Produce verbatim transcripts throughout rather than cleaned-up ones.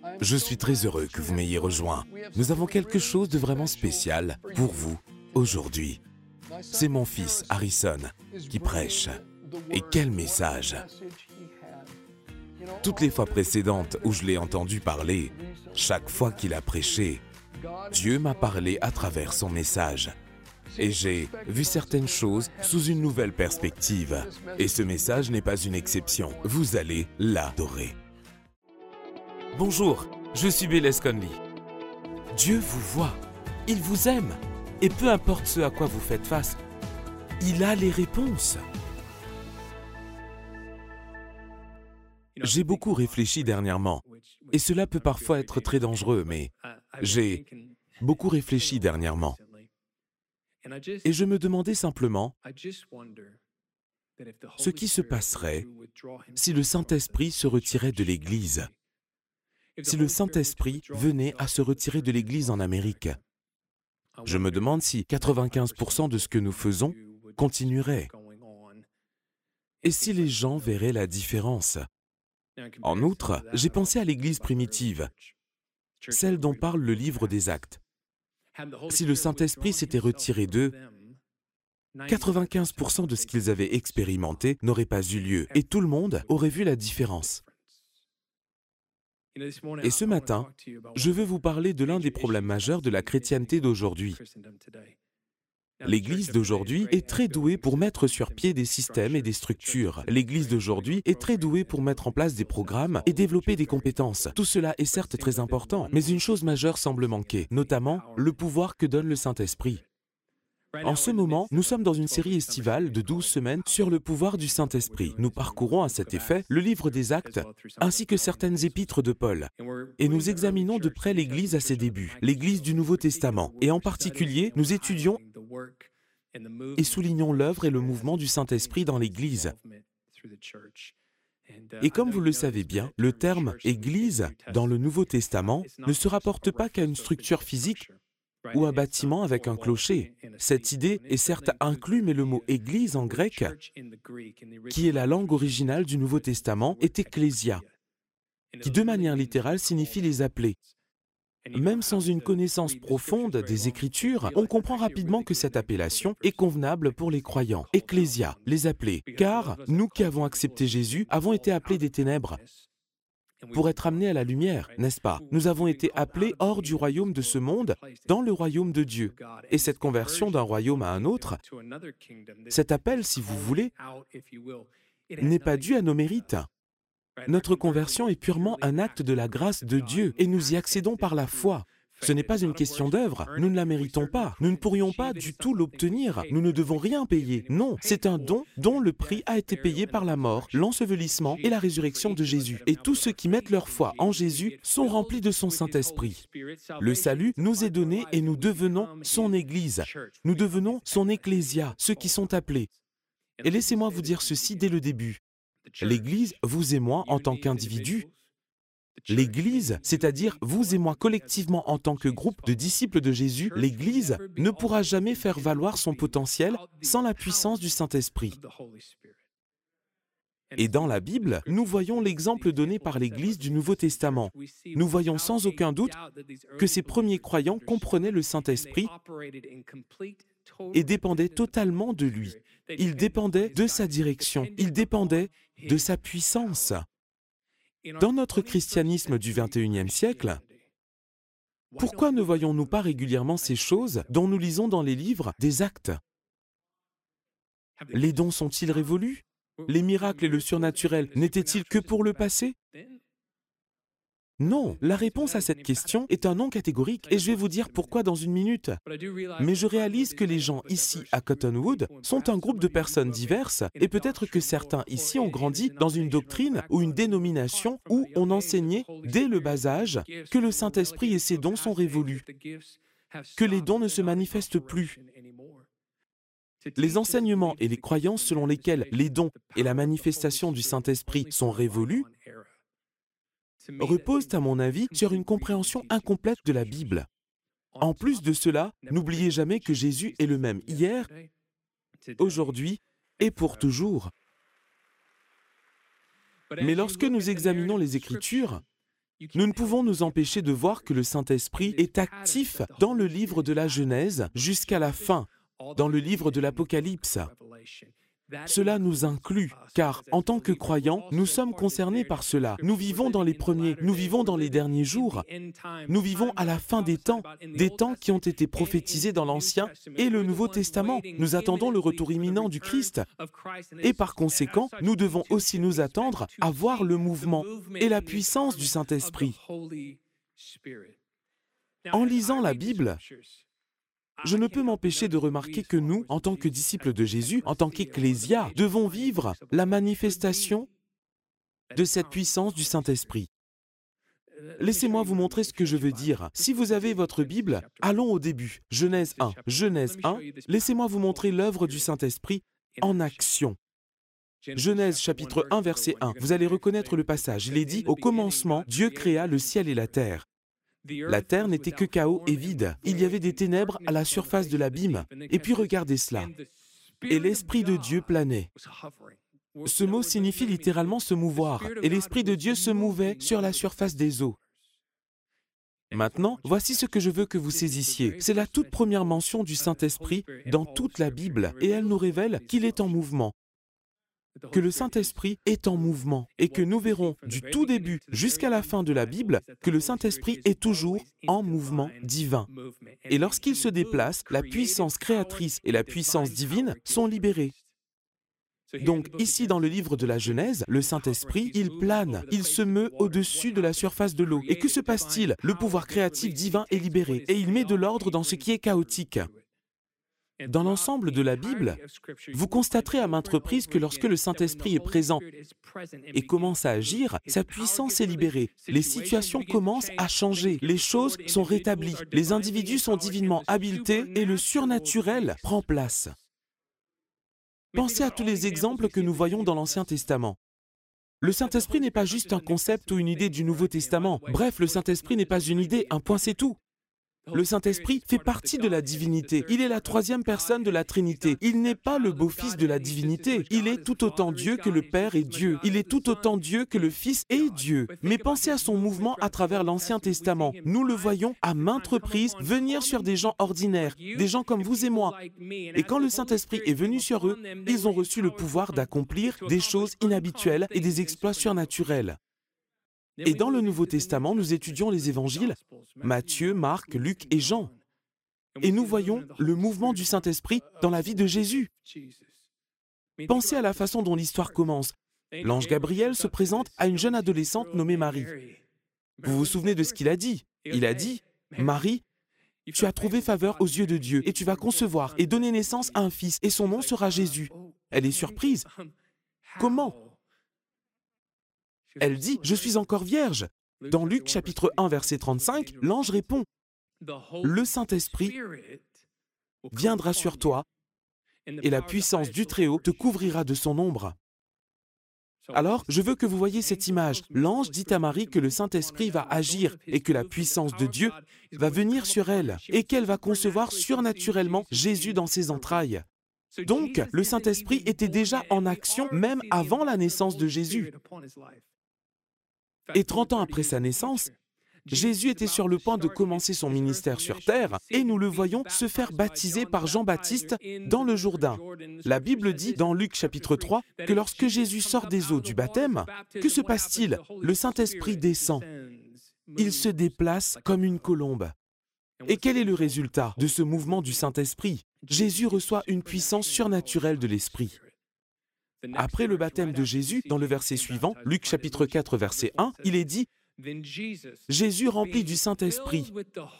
Je suis très heureux que vous m'ayez rejoint. Nous avons quelque chose de vraiment spécial pour vous aujourd'hui. C'est mon fils Harrison qui prêche. Et quel message! Toutes les fois précédentes où je l'ai entendu parler, chaque fois qu'il a prêché, Dieu m'a parlé à travers son message. Et j'ai vu certaines choses sous une nouvelle perspective. Et ce message n'est pas une exception. Vous allez l'adorer. Bonjour, je suis Bélez Conley. Dieu vous voit, il vous aime. Et peu importe ce à quoi vous faites face, il a les réponses. J'ai beaucoup réfléchi dernièrement, et cela peut parfois être très dangereux, mais j'ai beaucoup réfléchi dernièrement. Et je me demandais simplement ce qui se passerait si le Saint-Esprit se retirait de l'Église, si le Saint-Esprit venait à se retirer de l'Église en Amérique. Je me demande si quatre-vingt-quinze pour cent de ce que nous faisons continuerait. Et si les gens verraient la différence? En outre, j'ai pensé à l'Église primitive, celle dont parle le livre des Actes. Si le Saint-Esprit s'était retiré d'eux, quatre-vingt-quinze pour cent de ce qu'ils avaient expérimenté n'aurait pas eu lieu, et tout le monde aurait vu la différence. Et ce matin, je veux vous parler de l'un des problèmes majeurs de la chrétienté d'aujourd'hui. L'Église d'aujourd'hui est très douée pour mettre sur pied des systèmes et des structures. L'Église d'aujourd'hui est très douée pour mettre en place des programmes et développer des compétences. Tout cela est certes très important, mais une chose majeure semble manquer, notamment le pouvoir que donne le Saint-Esprit. En ce moment, nous sommes dans une série estivale de douze semaines sur le pouvoir du Saint-Esprit. Nous parcourons à cet effet le livre des Actes, ainsi que certaines épîtres de Paul. Et nous examinons de près l'Église à ses débuts, l'Église du Nouveau Testament. Et en particulier, nous étudions et soulignons l'œuvre et le mouvement du Saint-Esprit dans l'Église. Et comme vous le savez bien, le terme « Église » dans le Nouveau Testament ne se rapporte pas qu'à une structure physique ou un bâtiment avec un clocher. Cette idée est certes inclue, mais le mot « église » en grec, qui est la langue originale du Nouveau Testament, est « ecclésia », qui de manière littérale signifie « les appelés ». Même sans une connaissance profonde des Écritures, on comprend rapidement que cette appellation est convenable pour les croyants. « Ecclésia », les appelés, car nous qui avons accepté Jésus avons été appelés des ténèbres pour être amenés à la lumière, n'est-ce pas? Nous avons été appelés hors du royaume de ce monde, dans le royaume de Dieu. Et cette conversion d'un royaume à un autre, cet appel, si vous voulez, n'est pas dû à nos mérites. Notre conversion est purement un acte de la grâce de Dieu, et nous y accédons par la foi. Ce n'est pas une question d'œuvre, nous ne la méritons pas, nous ne pourrions pas du tout l'obtenir, nous ne devons rien payer. Non, c'est un don dont le prix a été payé par la mort, l'ensevelissement et la résurrection de Jésus. Et tous ceux qui mettent leur foi en Jésus sont remplis de son Saint-Esprit. Le salut nous est donné et nous devenons son Église. Nous devenons son ecclésia, ceux qui sont appelés. Et laissez-moi vous dire ceci dès le début. L'Église, vous et moi en tant qu'individus, l'Église, c'est-à-dire vous et moi collectivement en tant que groupe de disciples de Jésus, l'Église ne pourra jamais faire valoir son potentiel sans la puissance du Saint-Esprit. Et dans la Bible, nous voyons l'exemple donné par l'Église du Nouveau Testament. Nous voyons sans aucun doute que ces premiers croyants comprenaient le Saint-Esprit et dépendaient totalement de lui. Ils dépendaient de sa direction, ils dépendaient de sa puissance. Dans notre christianisme du vingt et unième siècle, pourquoi ne voyons-nous pas régulièrement ces choses dont nous lisons dans les livres des Actes? Les dons sont-ils révolus? Les miracles et le surnaturel n'étaient-ils que pour le passé? Non, la réponse à cette question est un non catégorique et je vais vous dire pourquoi dans une minute. Mais je réalise que les gens ici à Cottonwood sont un groupe de personnes diverses et peut-être que certains ici ont grandi dans une doctrine ou une dénomination où on enseignait dès le bas âge que le Saint-Esprit et ses dons sont révolus, que les dons ne se manifestent plus. Les enseignements et les croyances selon lesquels les dons et la manifestation du Saint-Esprit sont révolus reposent, à mon avis, sur une compréhension incomplète de la Bible. En plus de cela, n'oubliez jamais que Jésus est le même hier, aujourd'hui et pour toujours. Mais lorsque nous examinons les Écritures, Nous ne pouvons nous empêcher de voir que le Saint-Esprit est actif dans le livre de la Genèse jusqu'à la fin, dans le livre de l'Apocalypse. Cela nous inclut, car en tant que croyants, nous sommes concernés par cela. Nous vivons dans les premiers, nous vivons dans les derniers jours. Nous vivons à la fin des temps, des temps qui ont été prophétisés dans l'Ancien et le Nouveau Testament. Nous attendons le retour imminent du Christ. Et par conséquent, nous devons aussi nous attendre à voir le mouvement et la puissance du Saint-Esprit. En lisant la Bible, je ne peux m'empêcher de remarquer que nous, en tant que disciples de Jésus, en tant qu'ecclésia, devons vivre la manifestation de cette puissance du Saint-Esprit. Laissez-moi vous montrer ce que je veux dire. Si vous avez votre Bible, allons au début. Genèse un. Genèse un, laissez-moi vous montrer l'œuvre du Saint-Esprit en action. Genèse chapitre un, verset un. Vous allez reconnaître le passage. Il est dit « Au commencement, Dieu créa le ciel et la terre. » La terre n'était que chaos et vide. Il y avait des ténèbres à la surface de l'abîme. Et puis regardez cela. Et l'Esprit de Dieu planait. Ce mot signifie littéralement se mouvoir. Et l'Esprit de Dieu se mouvait sur la surface des eaux. Maintenant, voici ce que je veux que vous saisissiez. C'est la toute première mention du Saint-Esprit dans toute la Bible. Et elle nous révèle qu'il est en mouvement. Que le Saint-Esprit est en mouvement et que nous verrons du tout début jusqu'à la fin de la Bible que le Saint-Esprit est toujours en mouvement divin. Et lorsqu'il se déplace, la puissance créatrice et la puissance divine sont libérées. Donc ici dans le livre de la Genèse, le Saint-Esprit, il plane, il se meut au-dessus de la surface de l'eau. Et que se passe-t-il? Le pouvoir créatif divin est libéré et il met de l'ordre dans ce qui est chaotique. Dans l'ensemble de la Bible, vous constaterez à maintes reprises que lorsque le Saint-Esprit est présent et commence à agir, sa puissance est libérée. Les situations commencent à changer, les choses sont rétablies, les individus sont divinement habilités et le surnaturel prend place. Pensez à tous les exemples que nous voyons dans l'Ancien Testament. Le Saint-Esprit n'est pas juste un concept ou une idée du Nouveau Testament. Bref, le Saint-Esprit n'est pas une idée, un point c'est tout. Le Saint-Esprit fait partie de la divinité. Il est la troisième personne de la Trinité. Il n'est pas le beau-fils de la divinité. Il est tout autant Dieu que le Père est Dieu. Il est tout autant Dieu que le Fils est Dieu. Mais pensez à son mouvement à travers l'Ancien Testament. Nous le voyons à maintes reprises venir sur des gens ordinaires, des gens comme vous et moi. Et quand le Saint-Esprit est venu sur eux, ils ont reçu le pouvoir d'accomplir des choses inhabituelles et des exploits surnaturels. Et dans le Nouveau Testament, nous étudions les évangiles, Matthieu, Marc, Luc et Jean. Et nous voyons le mouvement du Saint-Esprit dans la vie de Jésus. Pensez à la façon dont l'histoire commence. L'ange Gabriel se présente à une jeune adolescente nommée Marie. Vous vous souvenez de ce qu'il a dit? Il a dit, « Marie, tu as trouvé faveur aux yeux de Dieu et tu vas concevoir et donner naissance à un fils et son nom sera Jésus. » Elle est surprise. Comment? Elle dit, « Je suis encore vierge. » Dans Luc chapitre un, verset trente-cinq, l'ange répond, « Le Saint-Esprit viendra sur toi et la puissance du Très-Haut te couvrira de son ombre. » Alors, je veux que vous voyez cette image. L'ange dit à Marie que le Saint-Esprit va agir et que la puissance de Dieu va venir sur elle et qu'elle va concevoir surnaturellement Jésus dans ses entrailles. Donc, le Saint-Esprit était déjà en action même avant la naissance de Jésus. Et trente ans après sa naissance, Jésus était sur le point de commencer son ministère sur terre et nous le voyons se faire baptiser par Jean-Baptiste dans le Jourdain. La Bible dit dans Luc chapitre trois que lorsque Jésus sort des eaux du baptême, que se passe-t-il? Le Saint-Esprit descend. Il se déplace comme une colombe. Et quel est le résultat de ce mouvement du Saint-Esprit? Jésus reçoit une puissance surnaturelle de l'Esprit. Après le baptême de Jésus, dans le verset suivant, Luc chapitre quatre, verset un, il est dit « Jésus rempli du Saint-Esprit,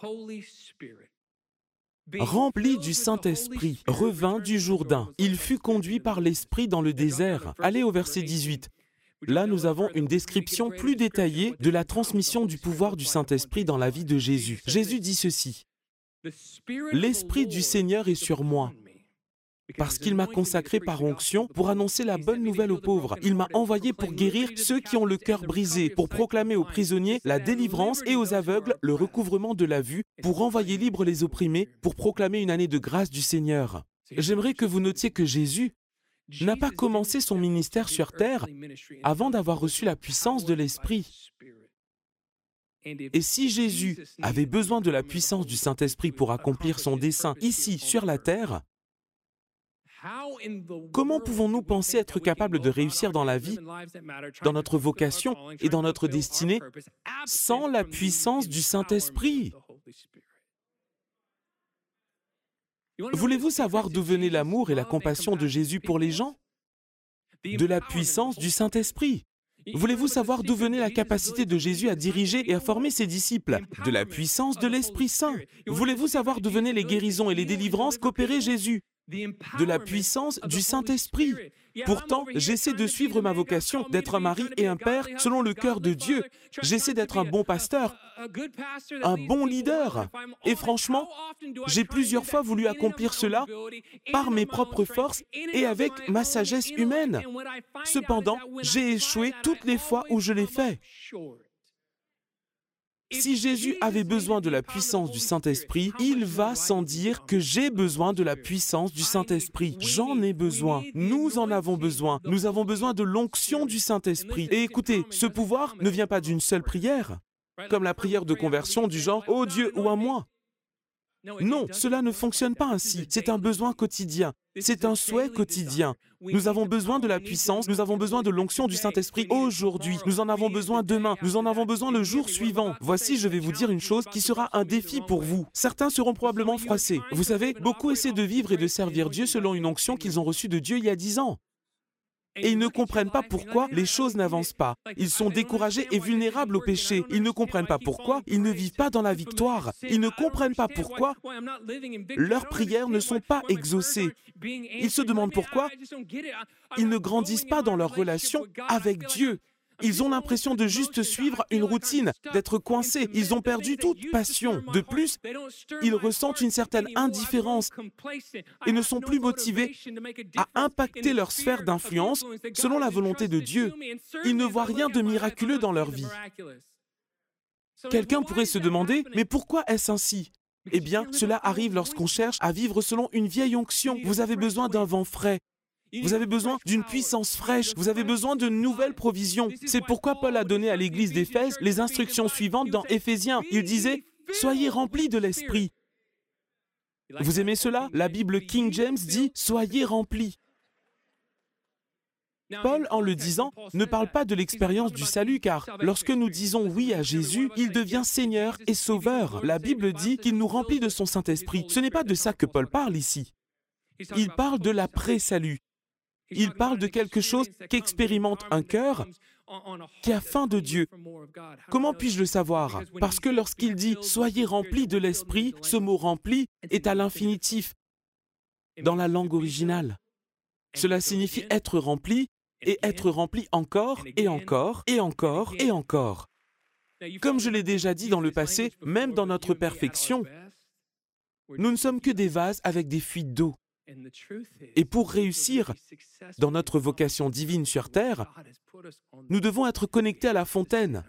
rempli du Saint-Esprit, revint du Jourdain. Il fut conduit par l'Esprit dans le désert. » Allez au verset dix-huit. Là, nous avons une description plus détaillée de la transmission du pouvoir du Saint-Esprit dans la vie de Jésus. Jésus dit ceci, « L'Esprit du Seigneur est sur moi, parce qu'il m'a consacré par onction pour annoncer la bonne nouvelle aux pauvres. Il m'a envoyé pour guérir ceux qui ont le cœur brisé, pour proclamer aux prisonniers la délivrance et aux aveugles le recouvrement de la vue, pour envoyer libres les opprimés, pour proclamer une année de grâce du Seigneur. » J'aimerais que vous notiez que Jésus n'a pas commencé son ministère sur terre avant d'avoir reçu la puissance de l'Esprit. Et si Jésus avait besoin de la puissance du Saint-Esprit pour accomplir son dessein ici sur la terre, comment pouvons-nous penser être capables de réussir dans la vie, dans notre vocation et dans notre destinée sans la puissance du Saint-Esprit? Voulez-vous savoir d'où venait l'amour et la compassion de Jésus pour les gens? De la puissance du Saint-Esprit. Voulez-vous savoir d'où venait la capacité de Jésus à diriger et à former ses disciples? De la puissance de l'Esprit Saint. Voulez-vous savoir d'où venaient les guérisons et les délivrances qu'opérait Jésus? De la puissance du Saint-Esprit. Pourtant, j'essaie de suivre ma vocation, d'être un mari et un père selon le cœur de Dieu. J'essaie d'être un bon pasteur, un bon leader. Et franchement, j'ai plusieurs fois voulu accomplir cela par mes propres forces et avec ma sagesse humaine. Cependant, j'ai échoué toutes les fois où je l'ai fait. Si Jésus avait besoin de la puissance du Saint-Esprit, il va sans dire que j'ai besoin de la puissance du Saint-Esprit. J'en ai besoin. Nous en avons besoin. Nous avons besoin de l'onction du Saint-Esprit. Et écoutez, ce pouvoir ne vient pas d'une seule prière, comme la prière de conversion du genre « Oh Dieu, ou à moi ». Non, cela ne fonctionne pas ainsi. C'est un besoin quotidien. C'est un souhait quotidien. Nous avons besoin de la puissance, nous avons besoin de l'onction du Saint-Esprit aujourd'hui. Nous en avons besoin demain, nous en avons besoin le jour suivant. Voici, je vais vous dire une chose qui sera un défi pour vous. Certains seront probablement froissés. Vous savez, beaucoup essaient de vivre et de servir Dieu selon une onction qu'ils ont reçue de Dieu il y a dix ans. Et ils ne comprennent pas pourquoi les choses n'avancent pas. Ils sont découragés et vulnérables au péché. Ils ne comprennent pas pourquoi ils ne vivent pas dans la victoire. Ils ne comprennent pas pourquoi leurs prières ne sont pas exaucées. Ils se demandent pourquoi ils ne grandissent pas dans leur relation avec Dieu. Ils ont l'impression de juste suivre une routine, d'être coincés. Ils ont perdu toute passion. De plus, ils ressentent une certaine indifférence et ne sont plus motivés à impacter leur sphère d'influence selon la volonté de Dieu. Ils ne voient rien de miraculeux dans leur vie. Quelqu'un pourrait se demander, mais pourquoi est-ce ainsi? Eh bien, cela arrive lorsqu'on cherche à vivre selon une vieille onction. Vous avez besoin d'un vent frais. Vous avez besoin d'une puissance fraîche, vous avez besoin de nouvelles provisions. C'est pourquoi Paul a donné à l'église d'Éphèse les instructions suivantes dans Éphésiens. Il disait « Soyez remplis de l'Esprit ». Vous aimez cela? La Bible King James dit « Soyez remplis ». Paul, en le disant, ne parle pas de l'expérience du salut, car lorsque nous disons oui à Jésus, il devient Seigneur et Sauveur. La Bible dit qu'il nous remplit de son Saint-Esprit. Ce n'est pas de ça que Paul parle ici. Il parle de l'après-salut. Il parle de quelque chose qu'expérimente un cœur qui a faim de Dieu. Comment puis-je le savoir? Parce que lorsqu'il dit « Soyez remplis de l'Esprit », ce mot « rempli » est à l'infinitif dans la langue originale. Cela signifie être rempli et être rempli encore et encore et encore et encore. Comme je l'ai déjà dit dans le passé, même dans notre perfection, nous ne sommes que des vases avec des fuites d'eau. Et pour réussir dans notre vocation divine sur terre, nous devons être connectés à la fontaine.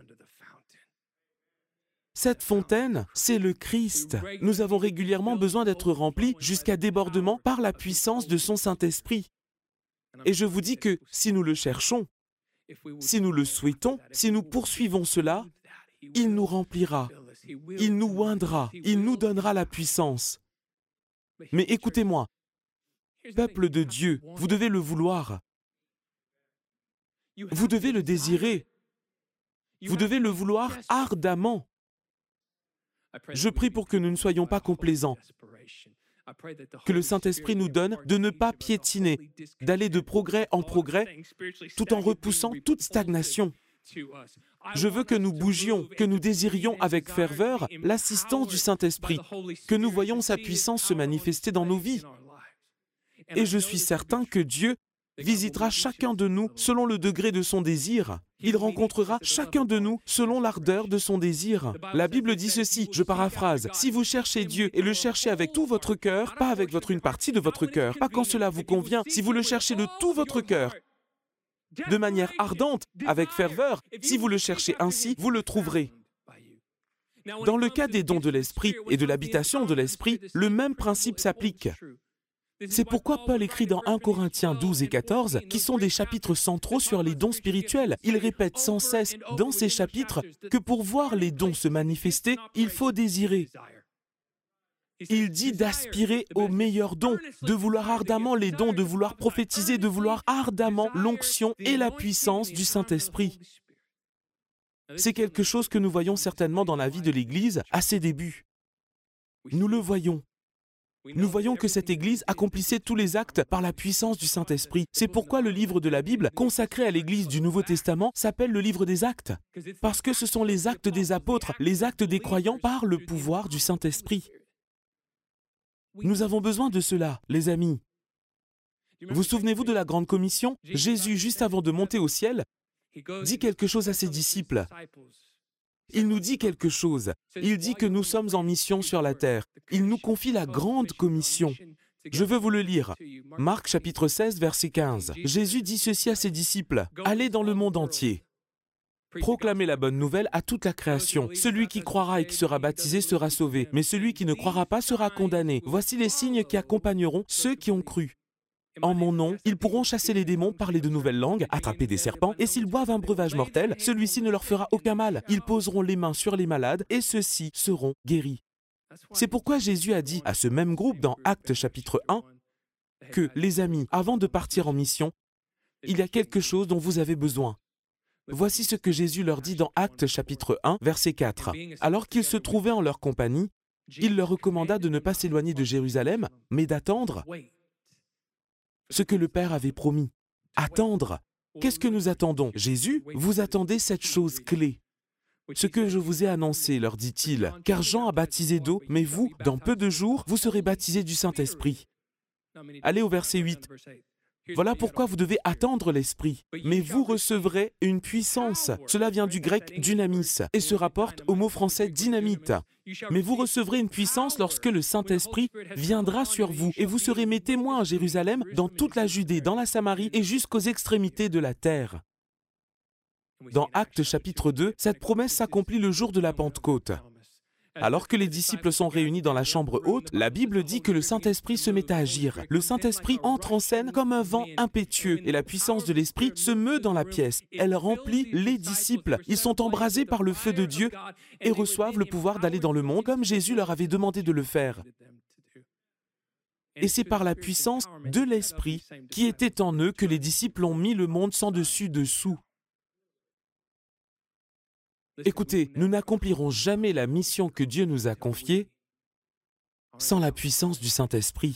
Cette fontaine, c'est le Christ. Nous avons régulièrement besoin d'être remplis jusqu'à débordement par la puissance de son Saint-Esprit. Et je vous dis que si nous le cherchons, si nous le souhaitons, si nous poursuivons cela, il nous remplira, il nous oindra, il nous donnera la puissance. Mais écoutez-moi, peuple de Dieu, vous devez le vouloir. Vous devez le désirer. Vous devez le vouloir ardemment. Je prie pour que nous ne soyons pas complaisants, que le Saint-Esprit nous donne de ne pas piétiner, d'aller de progrès en progrès, tout en repoussant toute stagnation. Je veux que nous bougions, que nous désirions avec ferveur l'assistance du Saint-Esprit, que nous voyions sa puissance se manifester dans nos vies. Et je suis certain que Dieu visitera chacun de nous selon le degré de son désir. Il rencontrera chacun de nous selon l'ardeur de son désir. La Bible dit ceci, je paraphrase, « Si vous cherchez Dieu et le cherchez avec tout votre cœur, pas avec votre une partie de votre cœur, pas quand cela vous convient, si vous le cherchez de tout votre cœur, de manière ardente, avec ferveur, si vous le cherchez ainsi, vous le trouverez. » Dans le cas des dons de l'Esprit et de l'habitation de l'Esprit, le même principe s'applique. C'est pourquoi Paul écrit dans un Corinthiens douze et quatorze, qui sont des chapitres centraux sur les dons spirituels. Il répète sans cesse dans ces chapitres que pour voir les dons se manifester, il faut désirer. Il dit d'aspirer aux meilleurs dons, de vouloir ardemment les dons, de vouloir prophétiser, de vouloir ardemment l'onction et la puissance du Saint-Esprit. C'est quelque chose que nous voyons certainement dans la vie de l'Église à ses débuts. Nous le voyons. Nous voyons que cette Église accomplissait tous les actes par la puissance du Saint-Esprit. C'est pourquoi le livre de la Bible, consacré à l'Église du Nouveau Testament, s'appelle le livre des actes. Parce que ce sont les actes des apôtres, les actes des croyants par le pouvoir du Saint-Esprit. Nous avons besoin de cela, les amis. Vous souvenez-vous de la Grande Commission? Jésus, juste avant de monter au ciel, dit quelque chose à ses disciples. Il nous dit quelque chose. Il dit que nous sommes en mission sur la terre. Il nous confie la grande commission. Je veux vous le lire. Marc chapitre seize, verset quinze. Jésus dit ceci à ses disciples. « Allez dans le monde entier. Proclamez la bonne nouvelle à toute la création. Celui qui croira et qui sera baptisé sera sauvé, mais celui qui ne croira pas sera condamné. Voici les signes qui accompagneront ceux qui ont cru. En mon nom, ils pourront chasser les démons, parler de nouvelles langues, attraper des serpents, et s'ils boivent un breuvage mortel, celui-ci ne leur fera aucun mal. Ils poseront les mains sur les malades, et ceux-ci seront guéris. » C'est pourquoi Jésus a dit à ce même groupe dans Actes chapitre un que, les amis, avant de partir en mission, il y a quelque chose dont vous avez besoin. Voici ce que Jésus leur dit dans Actes chapitre un, verset quatre. Alors qu'ils se trouvaient en leur compagnie, il leur recommanda de ne pas s'éloigner de Jérusalem, mais d'attendre ce que le Père avait promis. Attendre. Qu'est-ce que nous attendons? Jésus, vous attendez cette chose clé. Ce que je vous ai annoncé, leur dit-il, car Jean a baptisé d'eau, mais vous, dans peu de jours, vous serez baptisés du Saint-Esprit. Allez au verset huit. Voilà pourquoi vous devez attendre l'Esprit. Mais vous recevrez une puissance. Cela vient du grec dynamis et se rapporte au mot français dynamite. Mais vous recevrez une puissance lorsque le Saint-Esprit viendra sur vous et vous serez mes témoins à Jérusalem, dans toute la Judée, dans la Samarie et jusqu'aux extrémités de la terre. Dans Actes chapitre deux, cette promesse s'accomplit le jour de la Pentecôte. Alors que les disciples sont réunis dans la chambre haute, la Bible dit que le Saint-Esprit se met à agir. Le Saint-Esprit entre en scène comme un vent impétueux et la puissance de l'Esprit se meut dans la pièce. Elle remplit les disciples. Ils sont embrasés par le feu de Dieu et reçoivent le pouvoir d'aller dans le monde comme Jésus leur avait demandé de le faire. Et c'est par la puissance de l'Esprit qui était en eux que les disciples ont mis le monde sans dessus-dessous. Écoutez, nous n'accomplirons jamais la mission que Dieu nous a confiée sans la puissance du Saint-Esprit.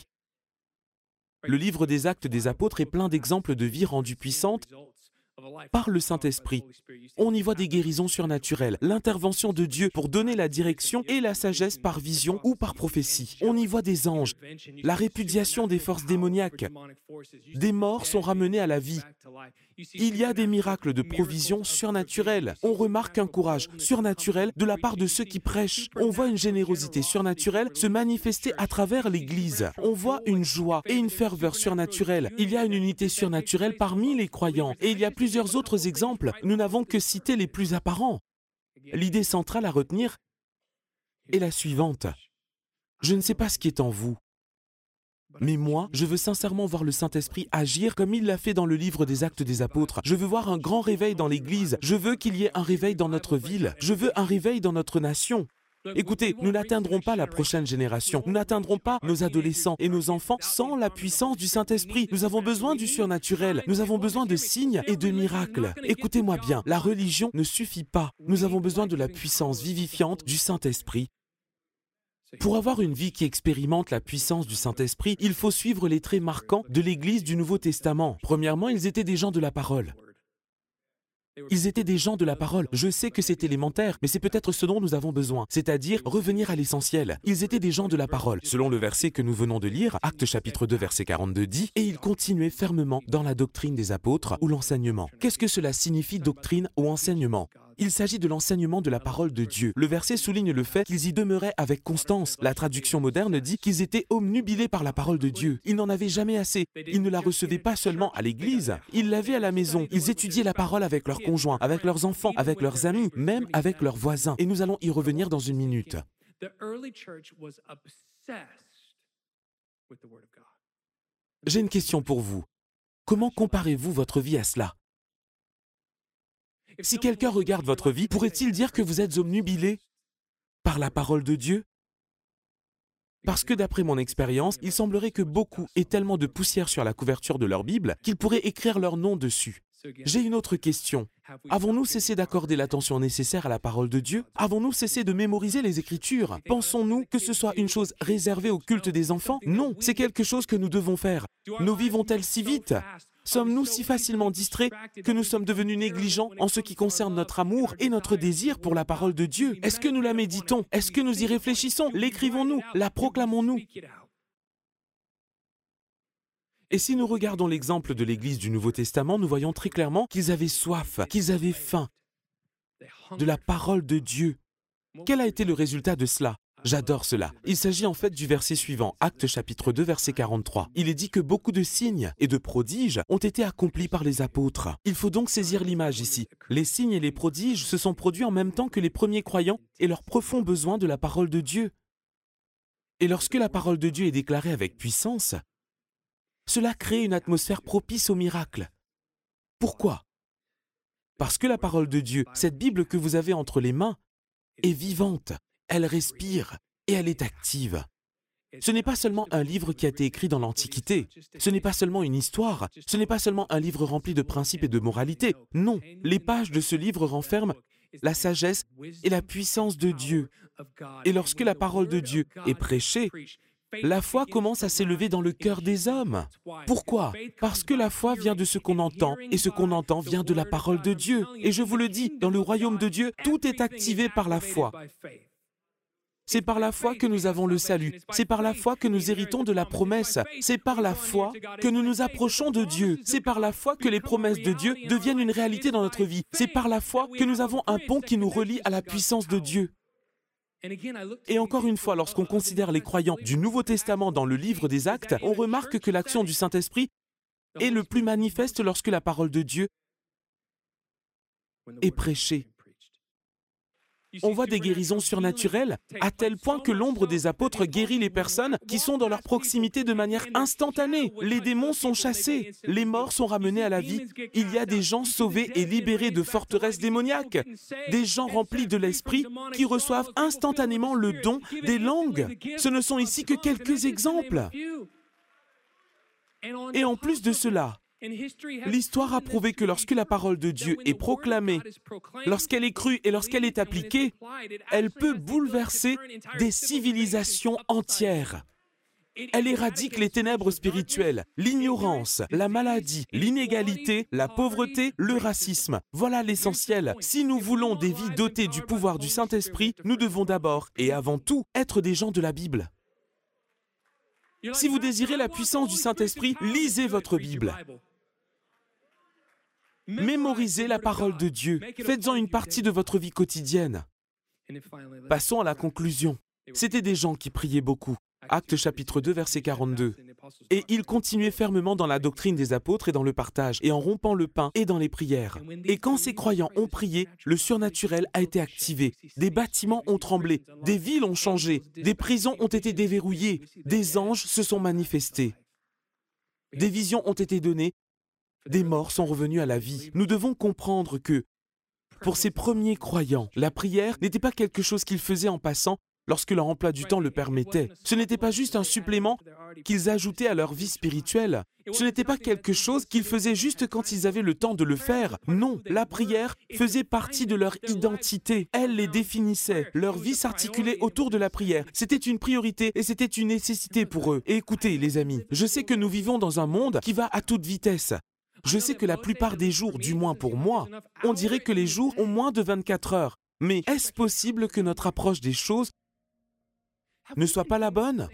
Le livre des Actes des Apôtres est plein d'exemples de vies rendues puissantes par le Saint-Esprit. On y voit des guérisons surnaturelles, l'intervention de Dieu pour donner la direction et la sagesse par vision ou par prophétie. On y voit des anges, la répudiation des forces démoniaques. Des morts sont ramenés à la vie. Il y a des miracles de provision surnaturelle. On remarque un courage surnaturel de la part de ceux qui prêchent. On voit une générosité surnaturelle se manifester à travers l'Église. On voit une joie et une ferveur surnaturelle. Il y a une unité surnaturelle parmi les croyants. Et il y a plusieurs autres exemples. Nous n'avons que cité les plus apparents. L'idée centrale à retenir est la suivante. Je ne sais pas ce qui est en vous. Mais moi, je veux sincèrement voir le Saint-Esprit agir comme il l'a fait dans le livre des Actes des Apôtres. Je veux voir un grand réveil dans l'Église. Je veux qu'il y ait un réveil dans notre ville. Je veux un réveil dans notre nation. Écoutez, nous n'atteindrons pas la prochaine génération. Nous n'atteindrons pas nos adolescents et nos enfants sans la puissance du Saint-Esprit. Nous avons besoin du surnaturel. Nous avons besoin de signes et de miracles. Écoutez-moi bien, la religion ne suffit pas. Nous avons besoin de la puissance vivifiante du Saint-Esprit. Pour avoir une vie qui expérimente la puissance du Saint-Esprit, il faut suivre les traits marquants de l'Église du Nouveau Testament. Premièrement, ils étaient des gens de la parole. Ils étaient des gens de la parole. Je sais que c'est élémentaire, mais c'est peut-être ce dont nous avons besoin, c'est-à-dire revenir à l'essentiel. Ils étaient des gens de la parole. Selon le verset que nous venons de lire, Actes chapitre deux, verset quarante-deux dit « Et ils continuaient fermement dans la doctrine des apôtres ou l'enseignement ». Qu'est-ce que cela signifie doctrine ou enseignement ? Il s'agit de l'enseignement de la parole de Dieu. Le verset souligne le fait qu'ils y demeuraient avec constance. La traduction moderne dit qu'ils étaient obnubilés par la parole de Dieu. Ils n'en avaient jamais assez. Ils ne la recevaient pas seulement à l'église, ils l'avaient à la maison. Ils étudiaient la parole avec leurs conjoints, avec leurs enfants, avec leurs amis, même avec leurs voisins. Et nous allons y revenir dans une minute. J'ai une question pour vous. Comment comparez-vous votre vie à cela? Si quelqu'un regarde votre vie, pourrait-il dire que vous êtes obnubilé par la parole de Dieu? Parce que d'après mon expérience, il semblerait que beaucoup aient tellement de poussière sur la couverture de leur Bible qu'ils pourraient écrire leur nom dessus. J'ai une autre question. Avons-nous cessé d'accorder l'attention nécessaire à la parole de Dieu? Avons-nous cessé de mémoriser les Écritures? Pensons-nous que ce soit une chose réservée au culte des enfants? Non, c'est quelque chose que nous devons faire. Nos vies vont-elles si vite? Sommes-nous si facilement distraits que nous sommes devenus négligents en ce qui concerne notre amour et notre désir pour la parole de Dieu? Est-ce que nous la méditons? Est-ce que nous y réfléchissons? L'écrivons-nous? La proclamons-nous? Et si nous regardons l'exemple de l'Église du Nouveau Testament, nous voyons très clairement qu'ils avaient soif, qu'ils avaient faim de la parole de Dieu. Quel a été le résultat de cela? J'adore cela. Il s'agit en fait du verset suivant, Actes chapitre deux, verset quarante-trois. Il est dit que beaucoup de signes et de prodiges ont été accomplis par les apôtres. Il faut donc saisir l'image ici. Les signes et les prodiges se sont produits en même temps que les premiers croyants et leur profond besoin de la parole de Dieu. Et lorsque la parole de Dieu est déclarée avec puissance, cela crée une atmosphère propice au miracle. Pourquoi? Parce que la parole de Dieu, cette Bible que vous avez entre les mains, est vivante, elle respire et elle est active. Ce n'est pas seulement un livre qui a été écrit dans l'Antiquité, ce n'est pas seulement une histoire, ce n'est pas seulement un livre rempli de principes et de moralité. Non, les pages de ce livre renferment la sagesse et la puissance de Dieu. Et lorsque la parole de Dieu est prêchée, la foi commence à s'élever dans le cœur des hommes. Pourquoi? Parce que la foi vient de ce qu'on entend, et ce qu'on entend vient de la parole de Dieu. Et je vous le dis, dans le royaume de Dieu, tout est activé par la foi. C'est par la foi que nous avons le salut. C'est par la foi que nous héritons de la promesse. C'est par la foi que nous nous approchons de Dieu. C'est par la foi que les promesses de Dieu deviennent une réalité dans notre vie. C'est par la foi que nous avons un pont qui nous relie à la puissance de Dieu. Et encore une fois, lorsqu'on considère les croyants du Nouveau Testament dans le livre des Actes, on remarque que l'action du Saint-Esprit est le plus manifeste lorsque la parole de Dieu est prêchée. On voit des guérisons surnaturelles à tel point que l'ombre des apôtres guérit les personnes qui sont dans leur proximité de manière instantanée. Les démons sont chassés, les morts sont ramenés à la vie. Il y a des gens sauvés et libérés de forteresses démoniaques, des gens remplis de l'esprit qui reçoivent instantanément le don des langues. Ce ne sont ici que quelques exemples. Et en plus de cela, l'histoire a prouvé que lorsque la parole de Dieu est proclamée, lorsqu'elle est crue et lorsqu'elle est appliquée, elle peut bouleverser des civilisations entières. Elle éradique les ténèbres spirituelles, l'ignorance, la maladie, l'inégalité, la pauvreté, le racisme. Voilà l'essentiel. Si nous voulons des vies dotées du pouvoir du Saint-Esprit, nous devons d'abord et avant tout être des gens de la Bible. Si vous désirez la puissance du Saint-Esprit, lisez votre Bible. Mémorisez la parole de Dieu. Faites-en une partie de votre vie quotidienne. Passons à la conclusion. C'étaient des gens qui priaient beaucoup. Actes chapitre deux, verset quarante-deux. Et ils continuaient fermement dans la doctrine des apôtres et dans le partage, et en rompant le pain et dans les prières. Et quand ces croyants ont prié, le surnaturel a été activé. Des bâtiments ont tremblé, des villes ont changé, des prisons ont été déverrouillées, des anges se sont manifestés. Des visions ont été données, des morts sont revenus à la vie. Nous devons comprendre que, pour ces premiers croyants, la prière n'était pas quelque chose qu'ils faisaient en passant lorsque leur emploi du temps le permettait. Ce n'était pas juste un supplément qu'ils ajoutaient à leur vie spirituelle. Ce n'était pas quelque chose qu'ils faisaient juste quand ils avaient le temps de le faire. Non, la prière faisait partie de leur identité. Elle les définissait. Leur vie s'articulait autour de la prière. C'était une priorité et c'était une nécessité pour eux. Et écoutez, les amis, je sais que nous vivons dans un monde qui va à toute vitesse. Je sais que la plupart des jours, du moins pour moi, on dirait que les jours ont moins de vingt-quatre heures. Mais est-ce possible que notre approche des choses ne soit pas la bonne?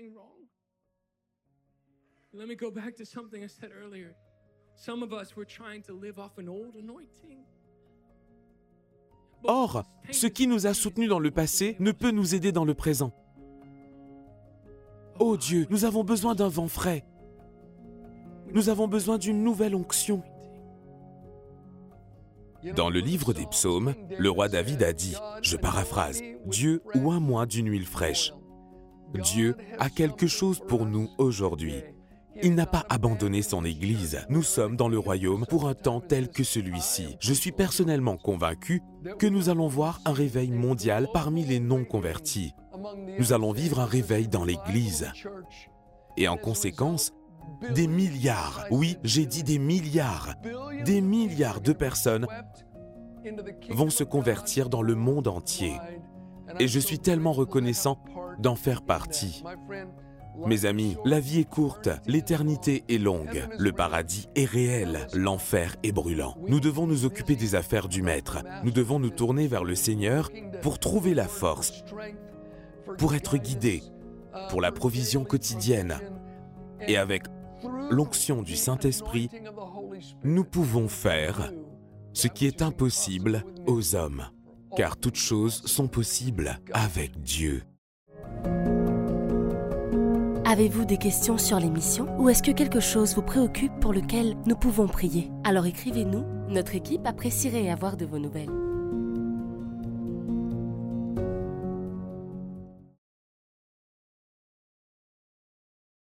Or, ce qui nous a soutenus dans le passé ne peut nous aider dans le présent. Oh Dieu, nous avons besoin d'un vent frais. Nous avons besoin d'une nouvelle onction. Dans le livre des psaumes, le roi David a dit, je paraphrase, « Dieu oint-moi d'une huile fraîche ». Dieu a quelque chose pour nous aujourd'hui. Il n'a pas abandonné son Église. Nous sommes dans le royaume pour un temps tel que celui-ci. Je suis personnellement convaincu que nous allons voir un réveil mondial parmi les non-convertis. Nous allons vivre un réveil dans l'Église. Et en conséquence, des milliards, oui, j'ai dit des milliards, des milliards de personnes vont se convertir dans le monde entier. Et je suis tellement reconnaissant d'en faire partie. Mes amis, la vie est courte, l'éternité est longue, le paradis est réel, l'enfer est brûlant. Nous devons nous occuper des affaires du Maître. Nous devons nous tourner vers le Seigneur pour trouver la force, pour être guidés, pour la provision quotidienne. Et avec l'onction du Saint-Esprit, nous pouvons faire ce qui est impossible aux hommes, car toutes choses sont possibles avec Dieu. Avez-vous des questions sur l'émission ou est-ce que quelque chose vous préoccupe pour lequel nous pouvons prier? Alors écrivez-nous, notre équipe apprécierait avoir de vos nouvelles.